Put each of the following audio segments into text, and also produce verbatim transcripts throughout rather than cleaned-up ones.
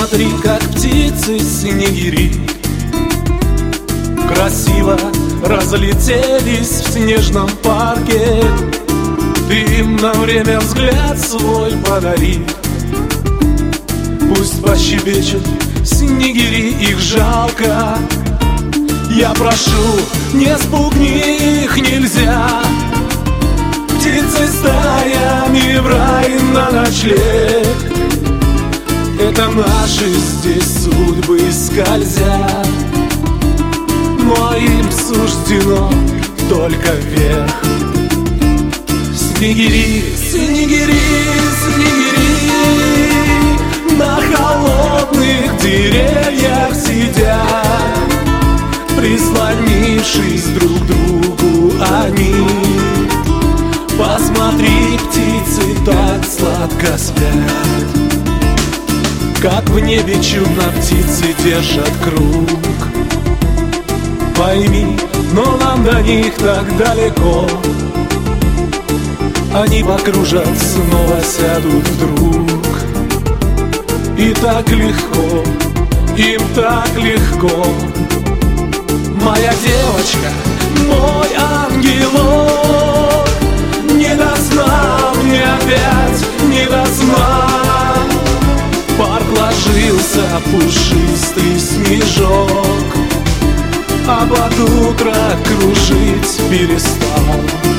Посмотри, как птицы снегири красиво разлетелись в снежном парке. Ты им на время взгляд свой подари. Пусть пощебечут снегири, их жалко. Я прошу, не спугни их, нельзя. Птицы стаями в рай на ночлег. Это наши здесь судьбы скользят, но им суждено только вверх. Снегири, снегири, снегири на холодных деревьях сидят, прислонившись друг к другу они. Посмотри, птицы так сладко спят, как в небе чудно птицы держат круг. Пойми, но нам до них так далеко. Они покружат, снова сядут вдруг. И так легко, им так легко. Моя девочка, мой ангелок, не до сна мне опять, не до сна. Парк ложился пушистый снежок, а под утро кружить перестал.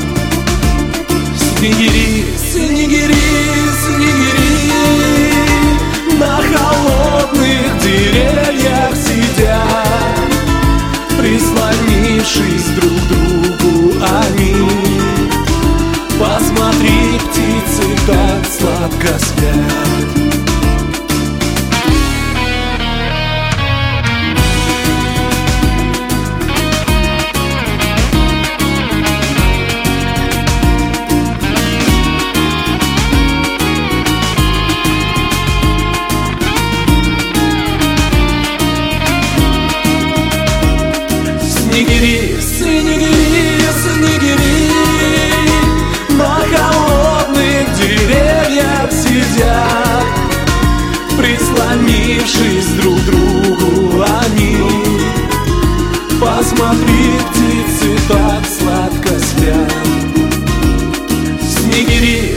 Снегири, снегири, снегири на холодных деревьях сидят, прислонившись друг к другу они. Посмотри, птицы так сладко спят. Снегири, снегири, снегири на холодных деревьях сидят, прислонившись друг к другу они. Посмотри, птицы так сладко спят. Снегири,